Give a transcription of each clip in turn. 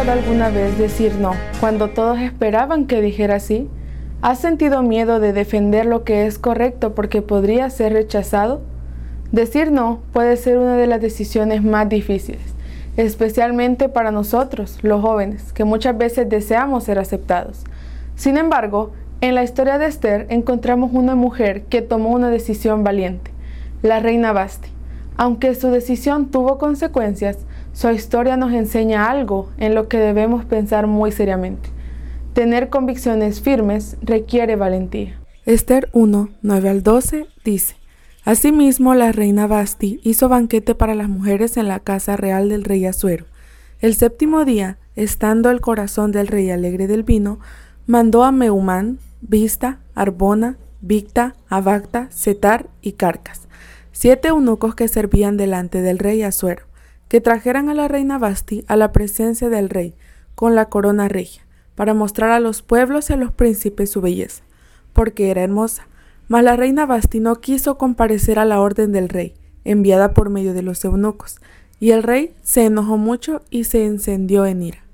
pensado alguna vez decir no cuando todos esperaban que dijera sí? ¿Has sentido miedo de defender lo que es correcto porque podría ser rechazado? Decir no puede ser una de las decisiones más difíciles, especialmente para nosotros, los jóvenes, que muchas veces deseamos ser aceptados. Sin embargo, en la historia de Esther encontramos una mujer que tomó una decisión valiente, la reina Vasti. Aunque su decisión tuvo consecuencias, su historia nos enseña algo en lo que debemos pensar muy seriamente. Tener convicciones firmes requiere valentía. Esther 1, 9 al 12 dice: Asimismo, la reina Vasti hizo banquete para las mujeres en la casa real del rey Asuero. El séptimo día, estando el corazón del rey alegre del vino, mandó a Mehumán, Bizta, Arbona, Bigta, Abagta, Setar y Carcas, 7 eunucos que servían delante del rey Asuero, que trajeran a la reina Vasti a la presencia del rey con la corona regia, para mostrar a los pueblos y a los príncipes su belleza, porque era hermosa. Mas la reina Vasti no quiso comparecer a la orden del rey, enviada por medio de los eunucos, y el rey se enojó mucho y se encendió en ira.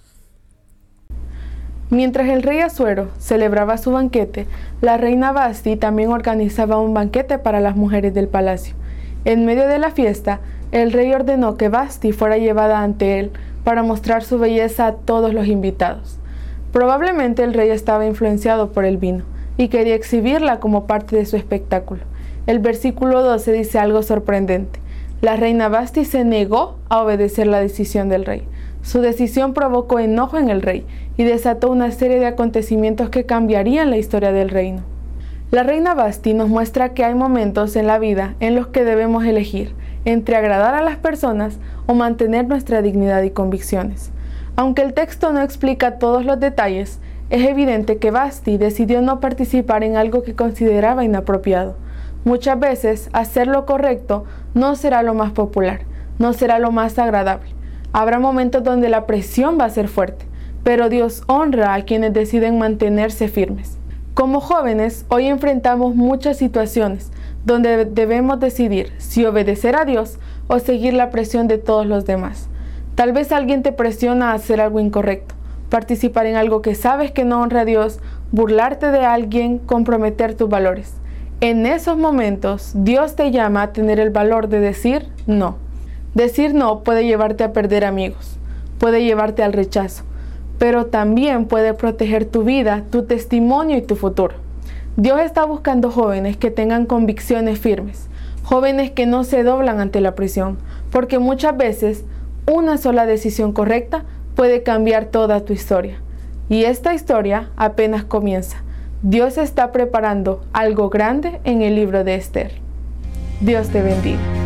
Mientras el rey Asuero celebraba su banquete, la reina Vasti también organizaba un banquete para las mujeres del palacio. En medio de la fiesta, el rey ordenó que Vasti fuera llevada ante él para mostrar su belleza a todos los invitados. Probablemente el rey estaba influenciado por el vino y quería exhibirla como parte de su espectáculo. El versículo 12 dice algo sorprendente. La reina Vasti se negó a obedecer la decisión del rey. Su decisión provocó enojo en el rey y desató una serie de acontecimientos que cambiarían la historia del reino. La reina Vasti nos muestra que hay momentos en la vida en los que debemos elegir entre agradar a las personas o mantener nuestra dignidad y convicciones. Aunque el texto no explica todos los detalles, es evidente que Vasti decidió no participar en algo que consideraba inapropiado. Muchas veces, hacer lo correcto no será lo más popular, no será lo más agradable. Habrá momentos donde la presión va a ser fuerte, pero Dios honra a quienes deciden mantenerse firmes. Como jóvenes, hoy enfrentamos muchas situaciones donde debemos decidir si obedecer a Dios o seguir la presión de todos los demás. Tal vez alguien te presiona a hacer algo incorrecto, participar en algo que sabes que no honra a Dios, burlarte de alguien, comprometer tus valores. En esos momentos, Dios te llama a tener el valor de decir no. Decir no puede llevarte a perder amigos, puede llevarte al rechazo, pero también puede proteger tu vida, tu testimonio y tu futuro. Dios está buscando jóvenes que tengan convicciones firmes, jóvenes que no se doblan ante la presión, porque muchas veces una sola decisión correcta puede cambiar toda tu historia. Y esta historia apenas comienza. Dios está preparando algo grande en el libro de Esther. Dios te bendiga.